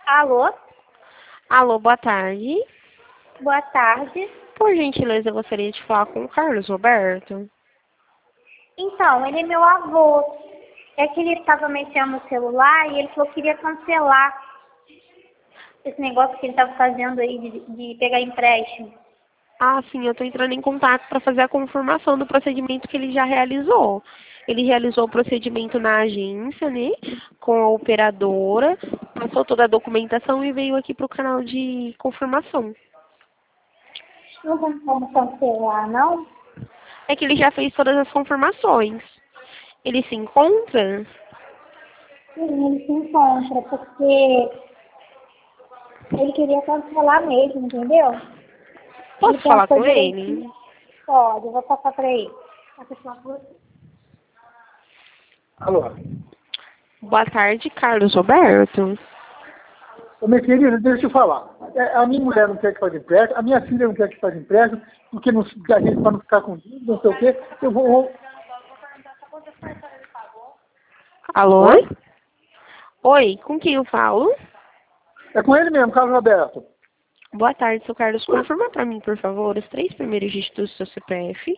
Alô, Alô, boa tarde. boa tarde. Por gentileza, eu gostaria de falar com o Carlos Roberto. Então, ele é meu avô. É que ele estava mexendo no celular e ele falou que queria cancelar esse negócio que ele estava fazendo aí de pegar empréstimo. Ah, sim, eu estou entrando em contato para fazer a confirmação do procedimento que ele já realizou. Ele realizou o procedimento na agência, né, com a operadora, passou toda a documentação e veio aqui para o canal de confirmação. Não tem como cancelar, não? É que ele já fez todas as confirmações. Ele se encontra? Sim, ele se encontra, porque ele queria cancelar mesmo, entendeu? Ele Posso falar pensou com direitinho. ele? Pode, eu vou passar para ele. A pessoa falou assim. Alô? Boa tarde, Carlos Roberto. Ô, minha querida, deixa eu falar. A minha mulher não quer que faça empréstimo, a minha filha não quer que faça empréstimo, porque não, a gente, para não ficar com dívida, não sei o quê, eu vou... Alô? Oi? Oi, com quem eu falo? É com ele mesmo, Carlos Roberto. Boa tarde, seu Carlos. Confirma para mim, por favor, os 3 primeiros dígitos do seu CPF.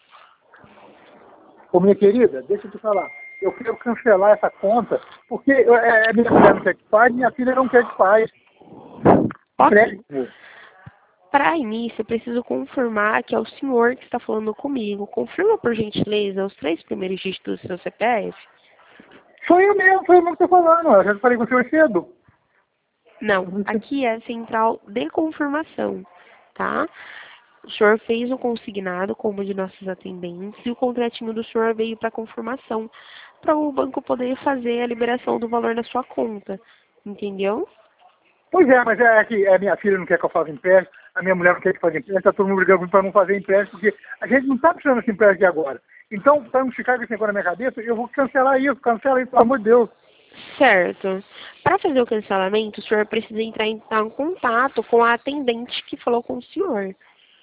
Ô, minha querida, deixa eu te falar. Eu quero cancelar essa conta, porque minha mulher não quer que faz, minha filha não quer que faz. Ok. Empréstimo. Para início, eu preciso confirmar que é o senhor que está falando comigo. Confirma, por gentileza, os 3 primeiros dígitos do seu CPF. Sou eu mesmo que estou falando. Eu já falei com o senhor cedo. Não, aqui é a central de confirmação, tá? O senhor fez o consignado como de nossos atendentes e o contratinho do senhor veio para confirmação, para o banco poder fazer a liberação do valor na sua conta, entendeu? Pois é, mas é que a minha filha não quer que eu faça empréstimo, a minha mulher não quer que eu faça empréstimo, está todo mundo brigando para não fazer empréstimo, porque a gente não está precisando desse empréstimo de agora. Então, para não ficar com esse negócio na minha cabeça, eu vou cancelar isso, cancela isso, pelo amor de Deus. Certo. Para fazer o cancelamento, o senhor precisa entrar em contato com a atendente que falou com o senhor.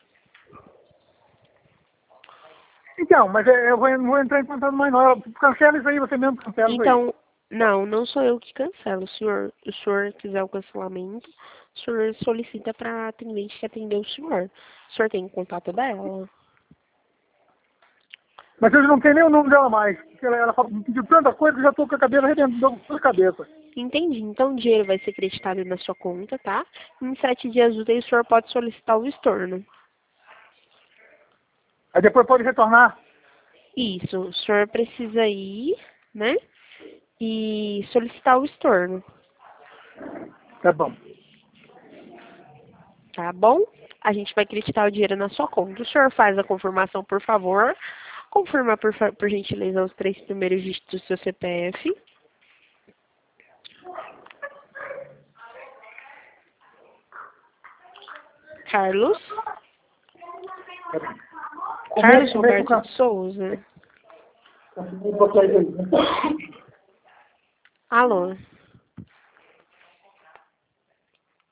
Então, mas eu não vou entrar em contato mais não. Cancela isso aí, você mesmo cancela isso aí. Então, não sou eu que cancelo. O senhor quiser o cancelamento, o senhor solicita para a atendente que atendeu o senhor. O senhor tem o contato dela? Mas eu não tenho nem o nome dela mais, porque ela me pediu tanta coisa que eu já estou com a cabeça arrebentando com a cabeça. Entendi. Então, o dinheiro vai ser creditado na sua conta, tá? Em 7 dias úteis, o senhor pode solicitar o estorno. Aí depois pode retornar. Isso. O senhor precisa ir, né? E solicitar o estorno. Tá bom. Tá bom? A gente vai creditar o dinheiro na sua conta. O senhor faz a confirmação, por favor. Confirma, por gentileza, os 3 primeiros dígitos do seu CPF. Carlos. Carlos Roberto de Souza. Alô.